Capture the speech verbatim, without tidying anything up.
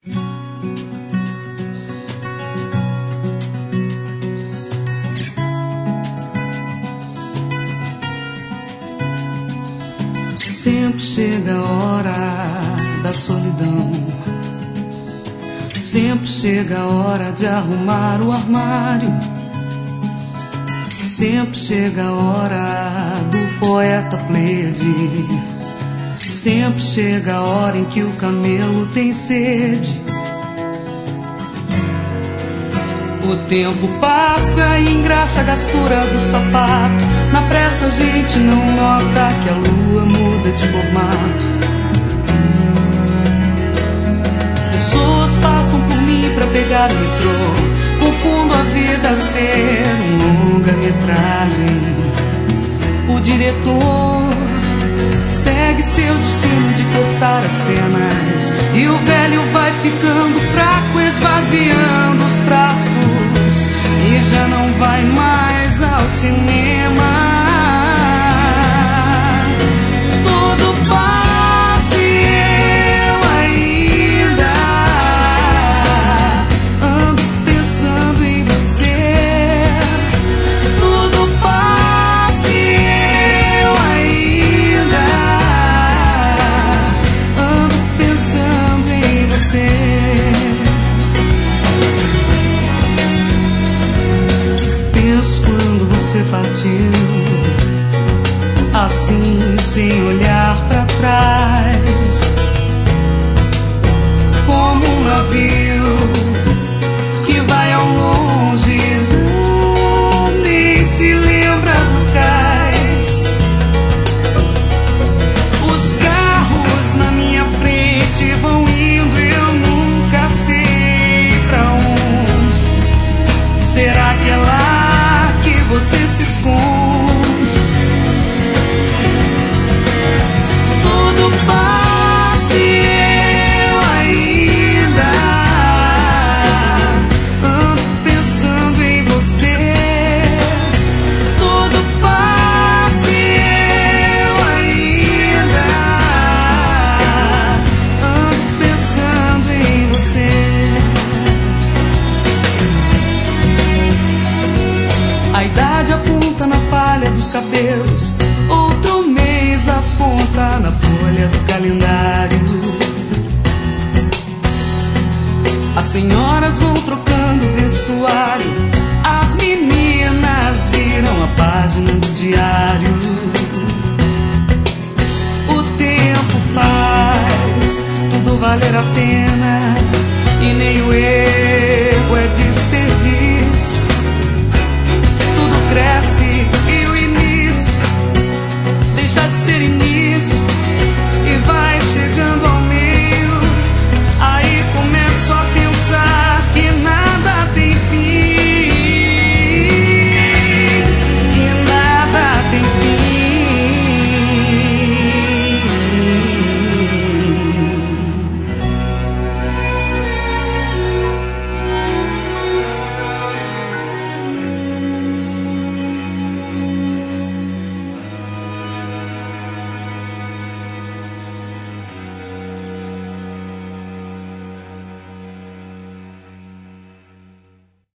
Sempre chega a hora da solidão. Sempre chega a hora de arrumar o armário. Sempre chega a hora do poeta Pleiade. Sempre chega a hora em que o camelo tem sede. O tempo passa e engraxa a gastura do sapato. Na pressa a gente não nota que a lua muda de formato. Pessoas passam por mim pra pegar o metrô. Confundo a vida a ser uma longa-metragem. O diretor segue seu destino de cortar as cenas. E o velho vai ficando fraco, esvaziando os frascos. E já não vai mais ao cinema. Tudo passa e eu ainda ando pensando em você. Tudo passa e eu ainda ando pensando em você. Quando você partiu, assim sem olhar pra trás, como um navio que vai ao longe, nem se lembra do cais. Os carros na minha frente vão indo, eu nunca sei pra onde. Será que é lá você se esconde? Tudo passa e eu ainda ando pensando em você. Tudo passa e eu ainda ando pensando em você. A idade aponta na falha dos cabelos, outro mês aponta na folha do calendário. As senhoras vão trocando vestuário, as meninas viram a página do diário. O tempo faz tudo valer a pena e nem o erro